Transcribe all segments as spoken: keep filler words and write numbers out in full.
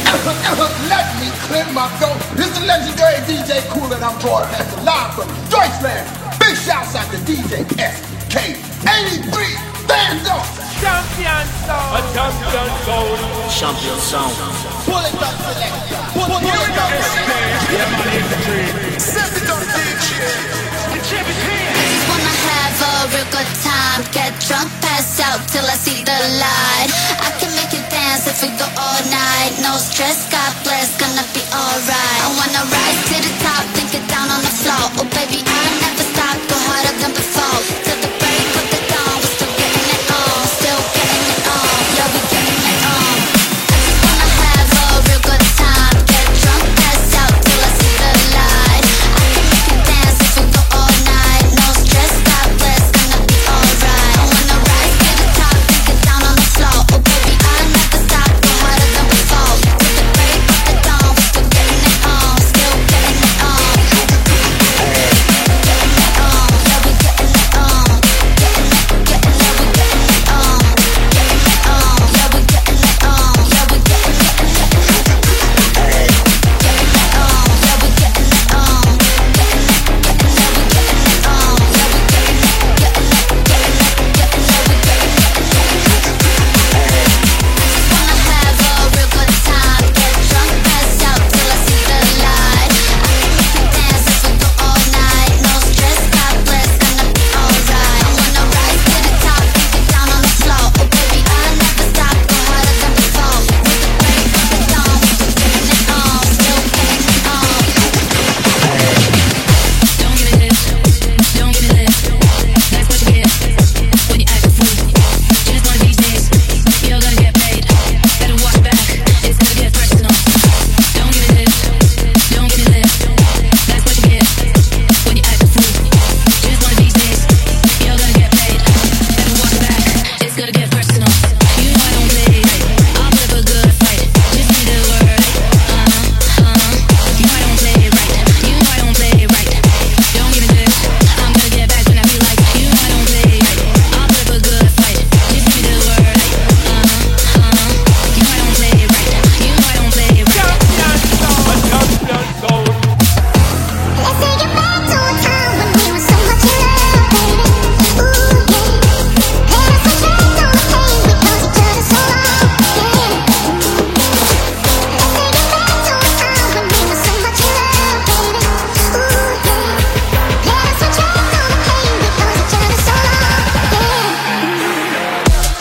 Let me clear my throat. This is the legendary D J Kool and I'm broadcasting live from Deutschland. Big shouts out to D J S K eighty-three. Stand up. Champion sound. A champion sound. Champion sound. Pull it up, select. Pull, pull, pull it up, select. Yeah, man, it's the dream. Set it up, D J. The champ is here. I just wanna have a real good time. Get drunk, pass out till I see the light. I can make you dance if we go all night. No stress, God bless, gonna be alright. I wanna rise to the top, then get down on the floor. Oh baby, I never stop, go harder than before. Till the break of the dawn, we're still getting it on. Still getting it on, yeah, we getting it on. I just wanna have a real good time. Get drunk, pass out till I see the light. I can make you dance if we go all night. No stress, God bless, gonna be alright. I wanna rise to the top, then get down on the floor. Oh baby, I never stop, go harder than before. Till the break of the dawn, we're still getting it on. Still getting it on. Getting it on, yeah, we getting it on. Getting it, getting it, we getting it on. Getting it on, yeah, we getting it on. Yeah, we getting it, getting it. Getting it on, yeah, we getting it on. Getting it, getting it, we getting it on. Yeah, we getting it, getting it, getting it, getting it, we getting it. I just wanna have a real good time. Get drunk, pass out till I see the light. I can make you dance if we go all night. No stress, God bless, gonna be alright. I wanna rise to the top, then get down on the floor. Oh baby, I never stop, go harder than before. Till the break of the dawn, we're still getting it on. Still getting it on. Don't give it this, don't give it this. That's what you get when you act a fool. Just one of these days, you're gonna get paid. Better watch back, it's gonna get personal. Don't give it this, don't give it this. That's what you get when you act a fool. Just one of these days, you're gonna get paid. Better watch back, it's gonna get personal. You know I don't play, I'll put up a good fight. Just need a word, uh-huh, uh-huh. You know I don't play right, you know I don't play right. Don't give it this, I'm gonna get back when I feel like. You know I don't play right, I'll put up a good fight. Just need a word, uh-huh, uh-huh. You know I don't play right, you know I don't play right. Champion sound. A champion sound. Let's take it back to a time when we were so much in love, baby. Ooh, yeah. Let us attract all the pain we caused each other so long, yeah. Let's take it back to a time when we were so much in love, baby. Ooh, yeah. Let us attract all the pain we caused each other so long, yeah.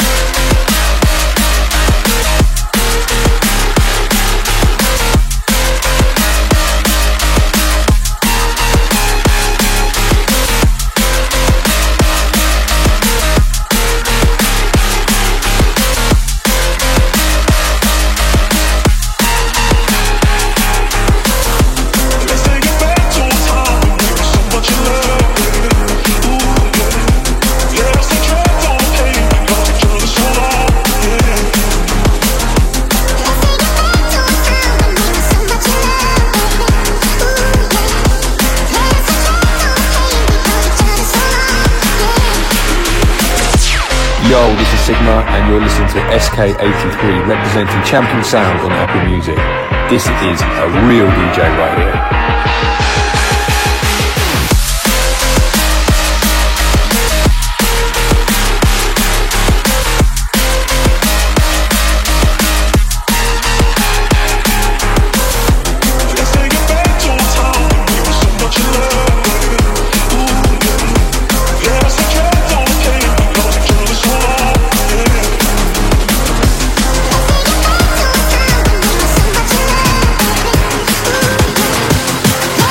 Let's take it back to a time when we were so much in love, baby. Ooh, yeah. Let us attract all the pain we caused each other so long, yeah. Let's take it back to a time when we were so much in love, baby. Ooh, yeah. Let us attract all the pain we caused each other so long, yeah. Yo, this is Sigma, and you're listening to S K eighty-three, representing Champion Sound on Apple Music. This is a real D J right here. Let's take it back to a time when we were so much in love, baby. Ooh, yeah. Let us attract all the pain we caused each other so long, yeah. Let's take it back to a time when we were so much in love, baby. Ooh, yeah.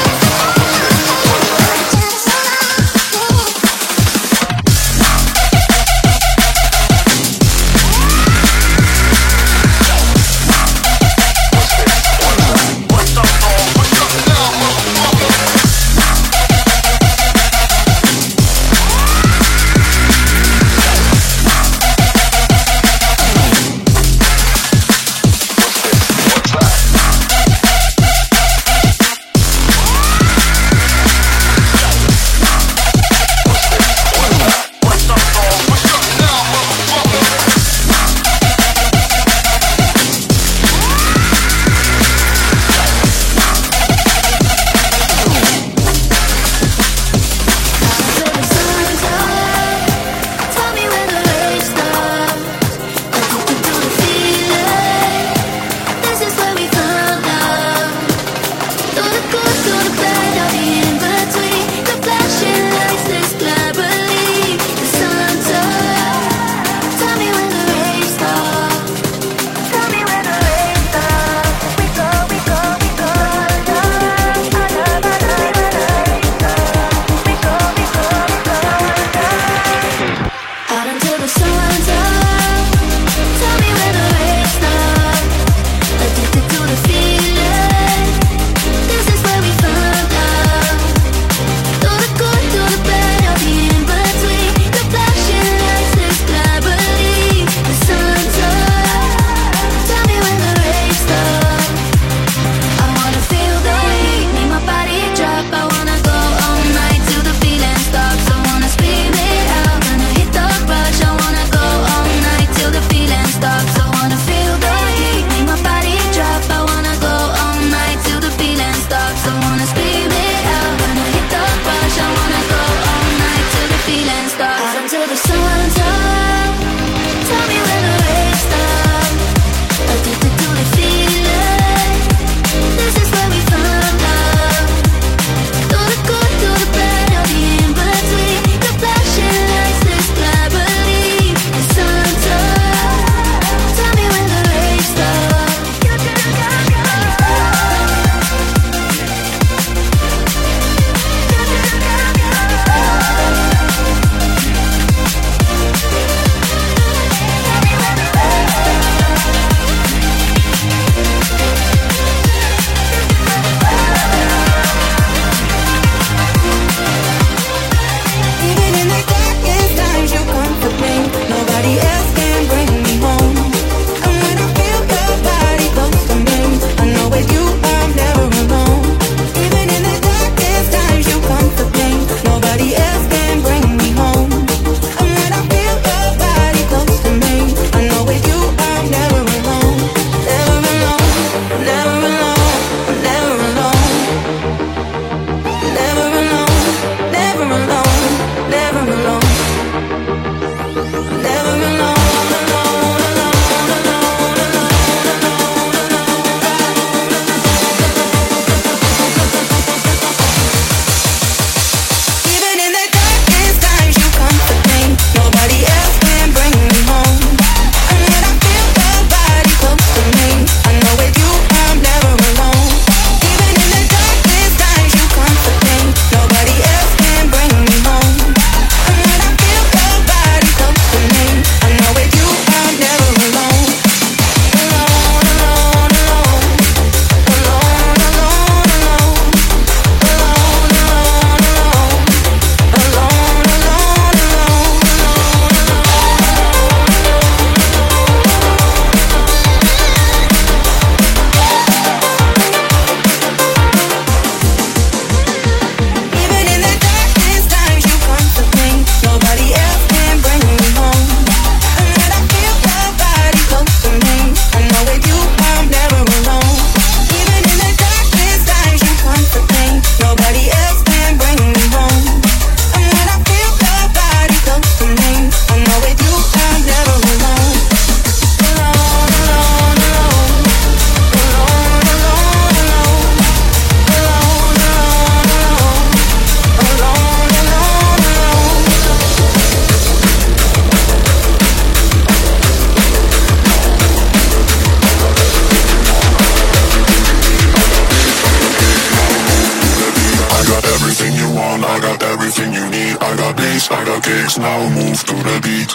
gigs, now move to the beat.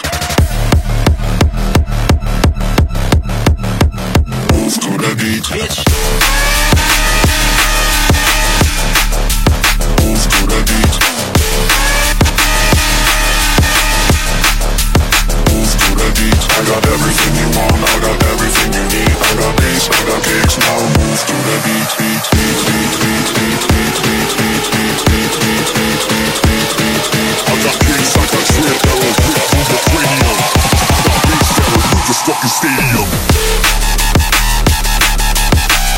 Move to the beat. Bitch. Move to the beat. Move to the beat. I got everything you want, I got everything you need. I got bass, I got kicks, now move to the beat. Beat, beat, beat, beat, beat, beat, beat, beat, beat, beat, beat, beat, beat, beat, beat, beat. I got kicks, I got trip arrows, rip through the cranium. I got bass arrows, move this fucking stadium.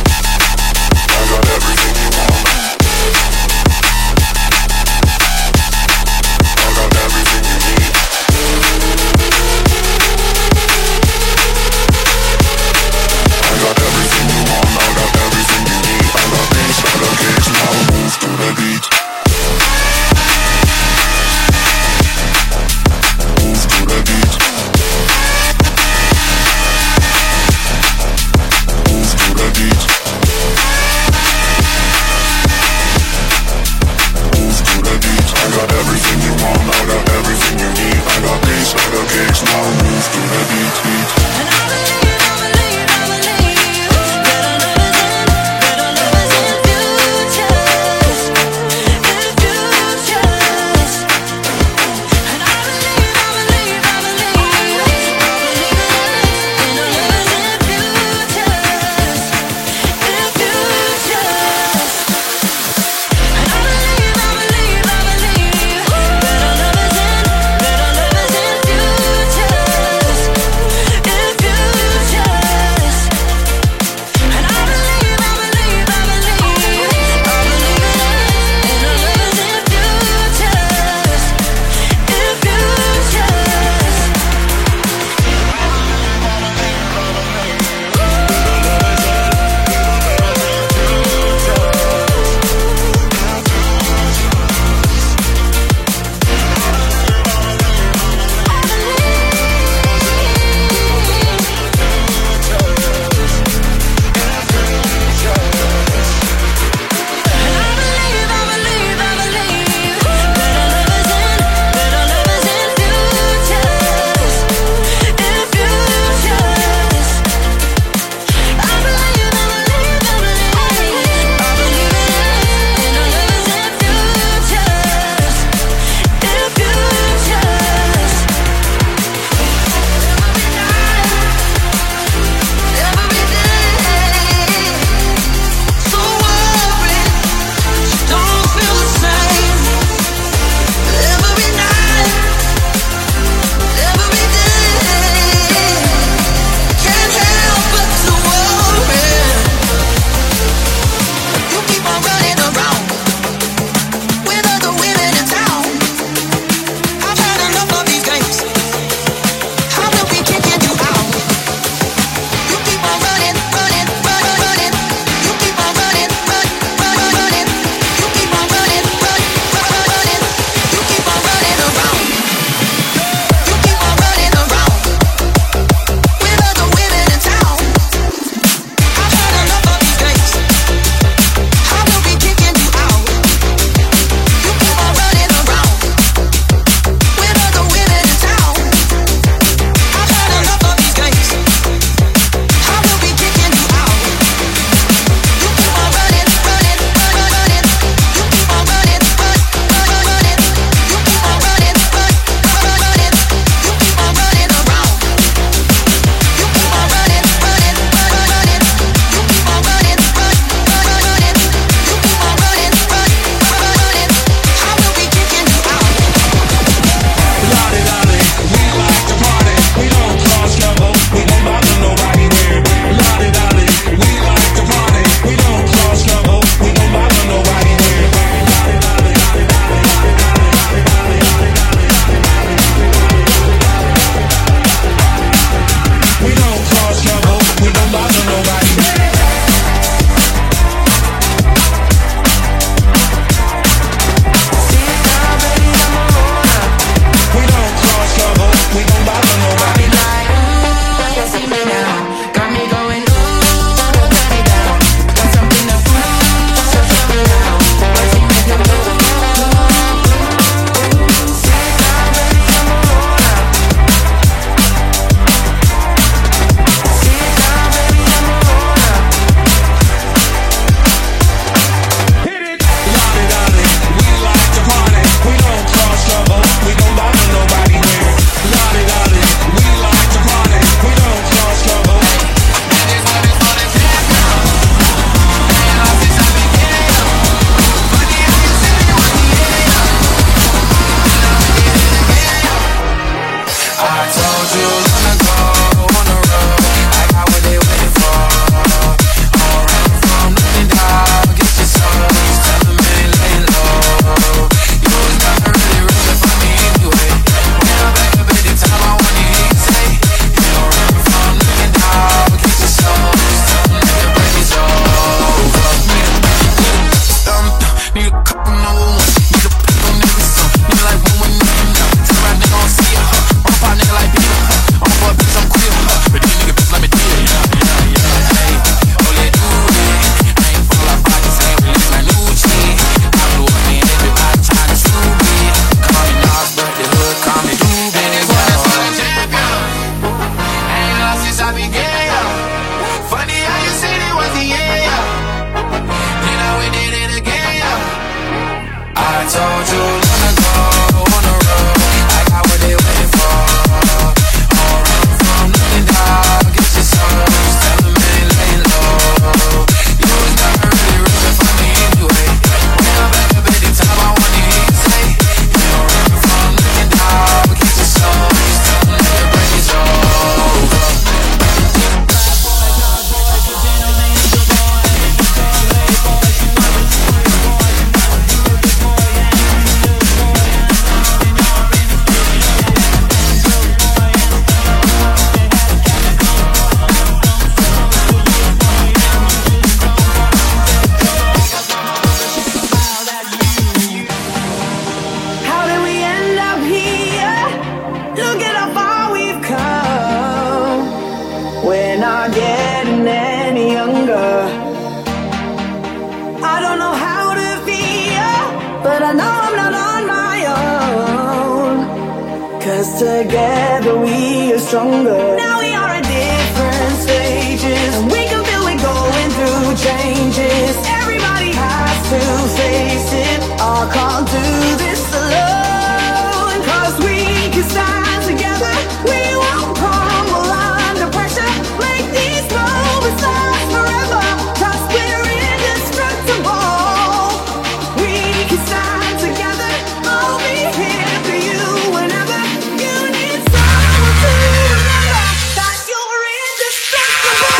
Cause together we are stronger. Now we are at different stages, and we can feel it going through changes. Everybody has to face it. All can't do this alone. Cause we can stand together. We won't crumble under pressure. Make these moments last forever. Cause we're indestructible. We can stand together. I'll be here for you whenever you need someone to remember that you're indestructible.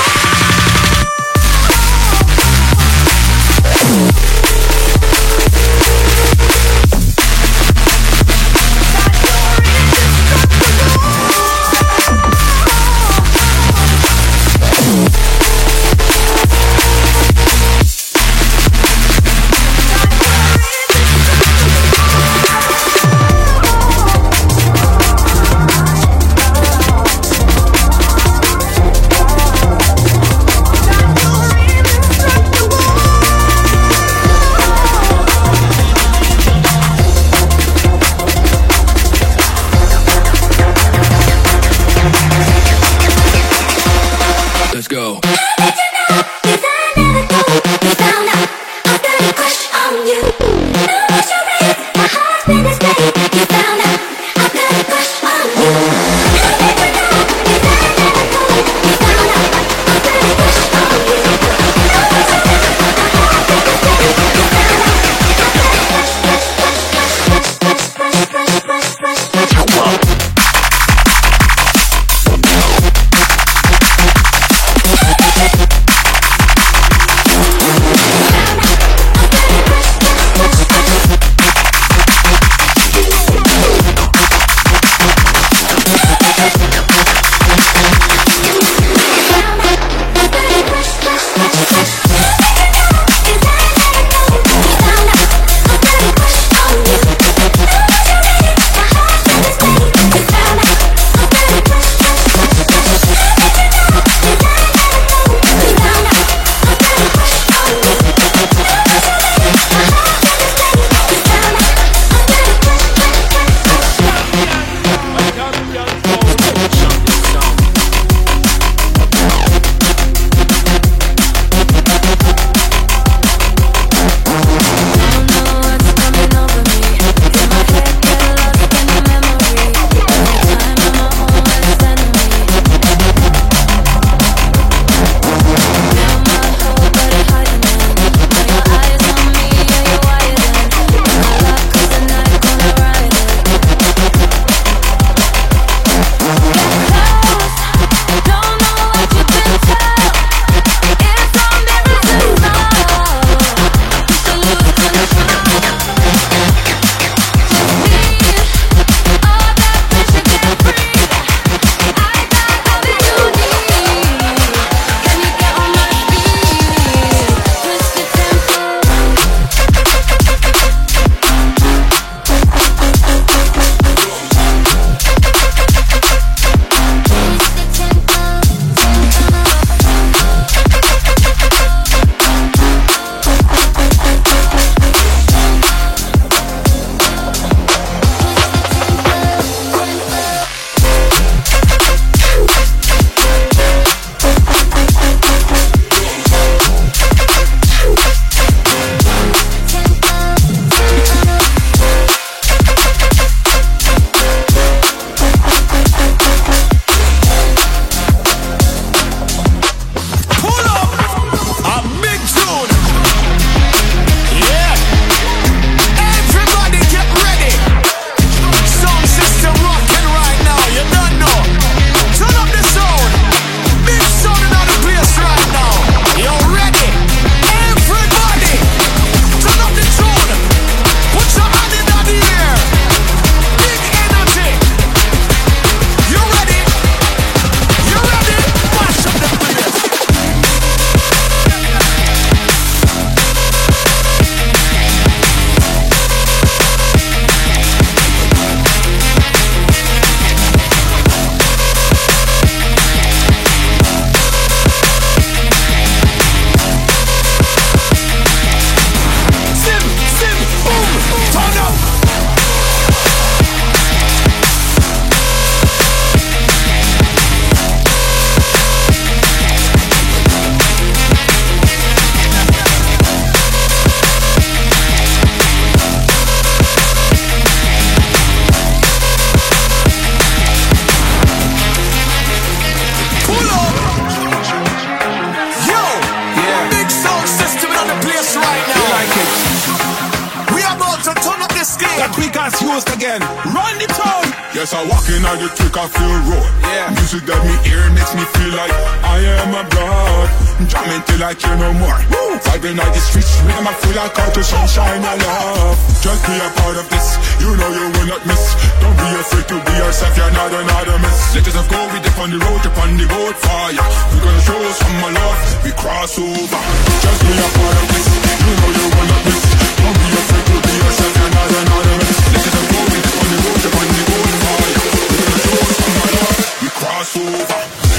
Ross used again. Run the town. Yes, I walk in on the trick, I feel road. Yeah. Music that me hear makes me feel like I am abroad. Jamming till I care no more. Woo. Vibing on the streets, rhythm I feel like out to sunshine and love. Just be a part of this, you know you will not miss. Don't be afraid to be yourself, you're not another miss. Let us go with up on the road, up on the boat fire. We're gonna show some love, we cross over. Just be a part of this, you know you will not miss. Don't be afraid to be yourself, you're not another miss. Let us go with up on the road, up on the boat fire. We're gonna show some love, we cross over.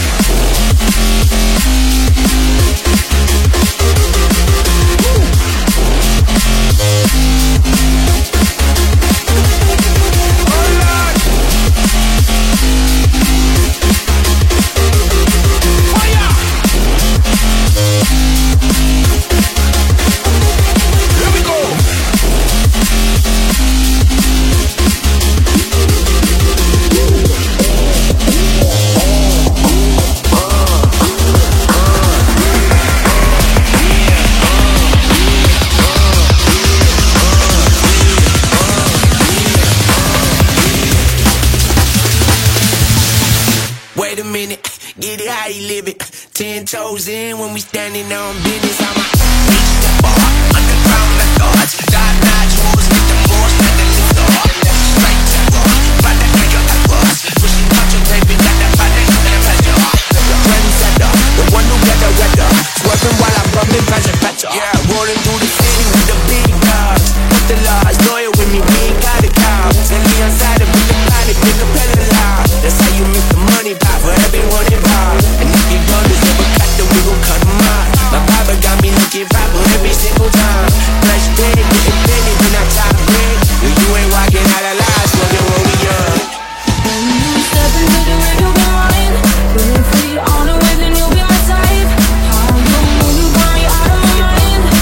Wait a minute, get it how you live it. Ten toes in when we standing on business. I'm a reach the bar, underground the thoughts. Top notch rules with the force, not the lift the heart. Straight to war, but the nigga at was. Pushing out your baby, got that body, got that pressure. The trendsetter, the one who get the weather. Swerving while I'm bumping, pressure, pressure. Yeah, rolling through the city with the big dogs. Put the laws, loyal with me, we ain't got a cow. Send me outside and put the body, pick a pedal loud. That's how you make the money pop for everyone involved. And if you don't deserve a cut, then we gon' cut them out. My papa got me looking proper every single time. Fresh big, getting penny when I top big. You, you ain't walking out of lies, smoking when we young. When you step into the ring, you'll be mine. Feeling free on the way, then you'll be my type. How you move, you got me out of my mind.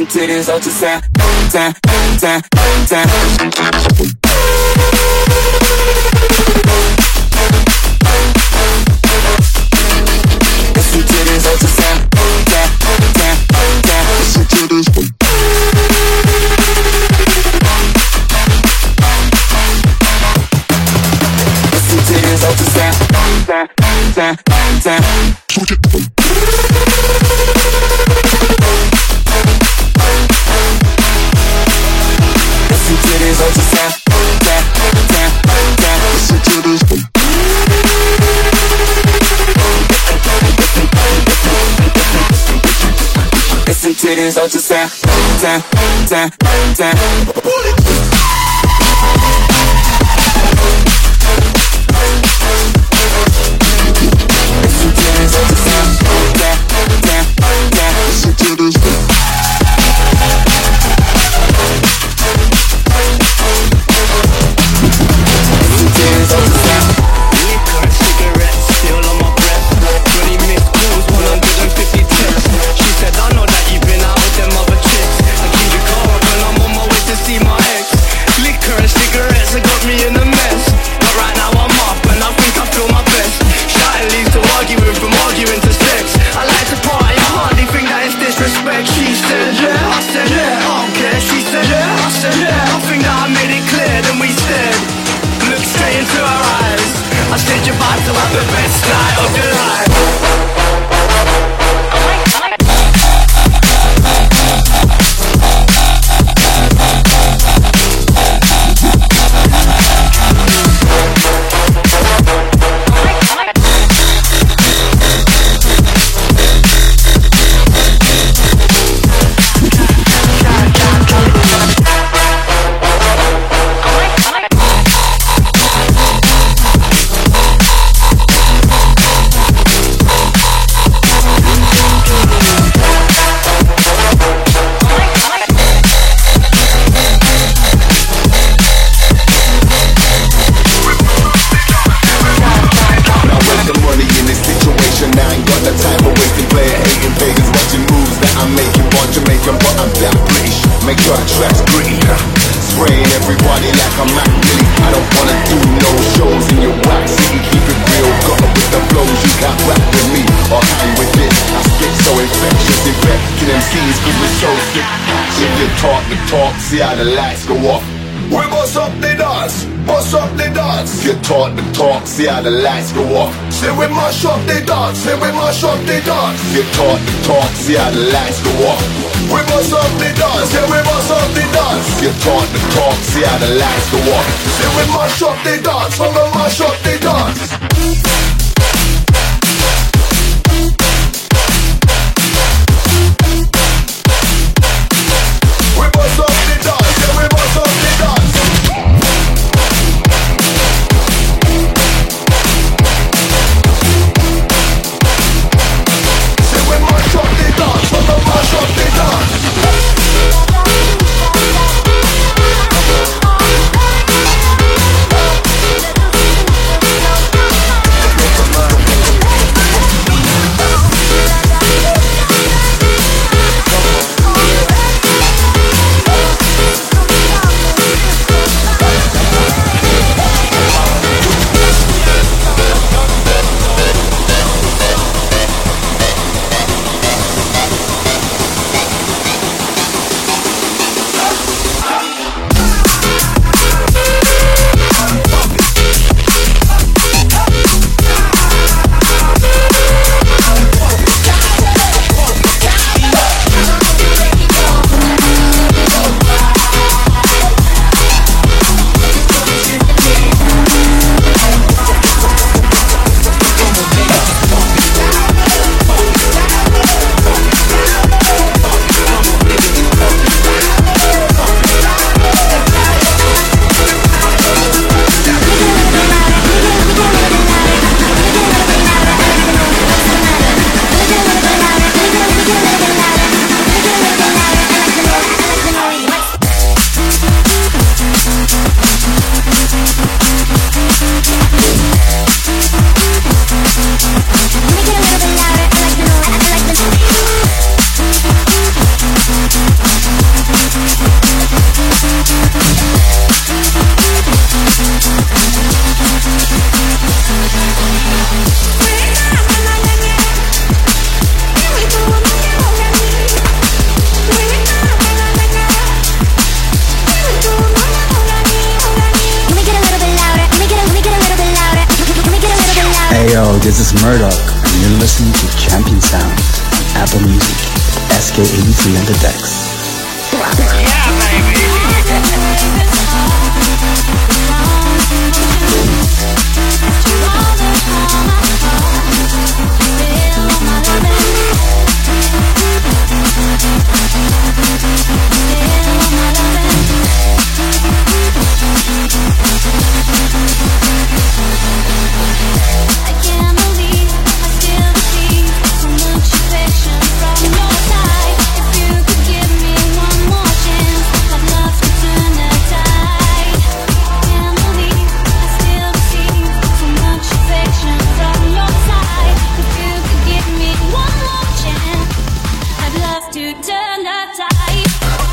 to this ultrasound, sound, sound, sound. Listen to this ultrasound, sound, sound, sound. Listen to this. Listen to this ultrasound, sound, sound, sound. Switch it. Listen to this ultrasound, sound, sound, sound. Listen to this. Listen to this ultrasound, sound, sound, sound. Listen to this ultrasound, sound, sound, sound. Listen to this. Liquor, cigarettes, still on my breath. twenty missed calls, one hundred fifty texts. She said, I know that you've been out with them other chicks. I keep your car up and I'm on my way to see my ex. Liquor and cigarettes have got me in a mess. But right now I'm up and I think I feel my best. Shouting leads to arguing, from arguing to sex. I like to party, I hardly think that it's disrespect. She said, yeah, I said, yeah, I don't care. She said, yeah, I said, yeah. I think that I made it clear, then we stared. Look straight into her eyes. I said you're about to have the best night of your life. See how the lights go off. We bust up the dance, bust up the dance. You taught the talk, see how the lights go off. Say we mash up the dance, say we mash up the dance. You taught the talk, see how the lights go off. We bust up the dance, say we bust up the dance. You taught the talk, see how the lights go off. Say we mash up the dance, we mash up the dance. is Murdoch, and you're listening to Champion Sound on Apple Music. S K eighty-three on the decks. I can't believe I still receive so much affection from your side. If you could give me one more chance, I'd love to turn the tide. Can't believe I still receive so much affection from your side. If you could give me one more chance, I'd love to turn the tide.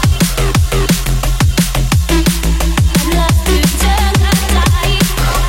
I'd love to turn the tide.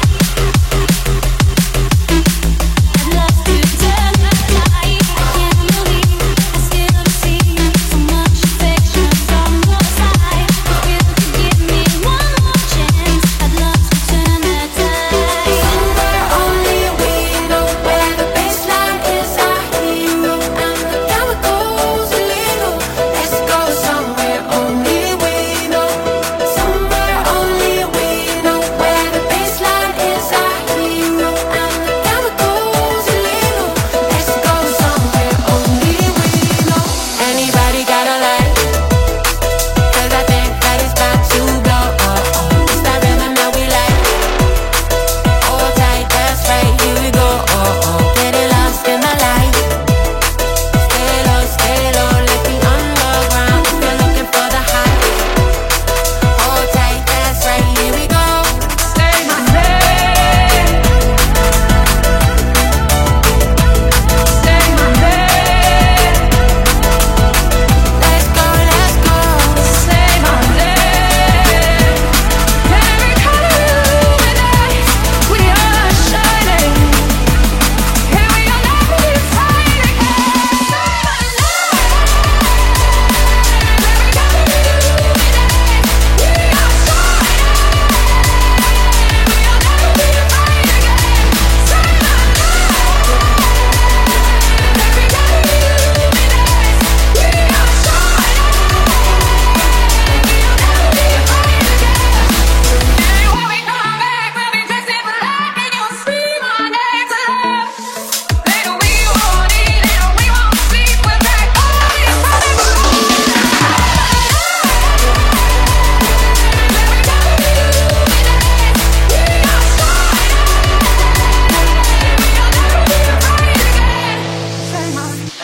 I'd love to turn the tide. I can't believe I still receive so much affection from your side. If you could give me one more chance, I'd love to turn the tide. Somewhere only we know where the baseline is our hero, and the chemicals illegal. Let's go somewhere only we know. Somewhere only we know where the baseline is our hero, and the chemicals illegal. Let's go somewhere only we know. Anybody got a light? 'Cause I think that it's about to blow. Oh, oh. It's that rhythm that we like. Hold tight, that's right, here we go. Oh, oh. Getting lost in the light. Stay low, stay low, let me underground. If you're looking for the high, hold tight, that's right, here we go. Say my name. Say my name. Let's go, let's go. Say my name. Every color illuminates. We are shining. Here we are, never be afraid again. Say my name. Every color illuminates. We are shining. We are never be afraid again. Say my name. Every color illuminates. We are shining. We are never be afraid again. When we come back, we'll be dressed in black, and you'll scream our names aloud. Later we won't eat, later we won't sleep. We'll drag all these problems along. Every color illuminates. We are shining. We'll never be afraid again. Say my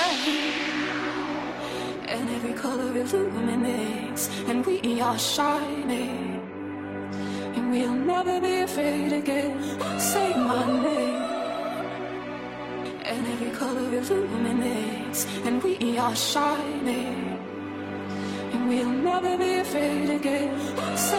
name. And every color illuminates, and we are shining, and we'll never be afraid again. Say my name. And every color illuminates, and we are shining, and we'll never be afraid again. Say